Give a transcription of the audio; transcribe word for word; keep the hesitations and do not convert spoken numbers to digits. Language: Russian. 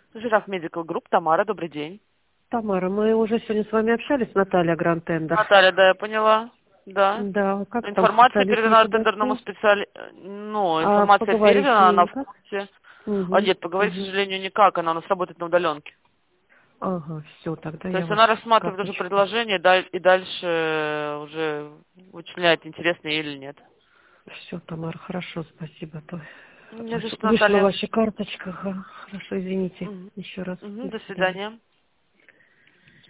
Жираф Медикал Групп, Тамара, добрый день. Тамара, мы уже сегодня с вами общались, Наталья Гранд Тендер. Наталья, да, я поняла. Да. Да, как там Информация специалист не передана тендерному подошел? специалисту. Ну, А информация поговорить с передана, ней она в никак? курсе. А Угу, нет, поговорить, к угу. сожалению, никак. Она у нас работает на удаленке. Ага, все, тогда То я есть вашу она рассматривает уже карточку. предложение да, и дальше уже вычисляет, интересно ей или нет. Все, Тамара, хорошо, спасибо. То Не за что, вышла Наталья. ваша карточка. Ага, хорошо, извините Мгм. еще раз. До Мгм, до свидания. свидания.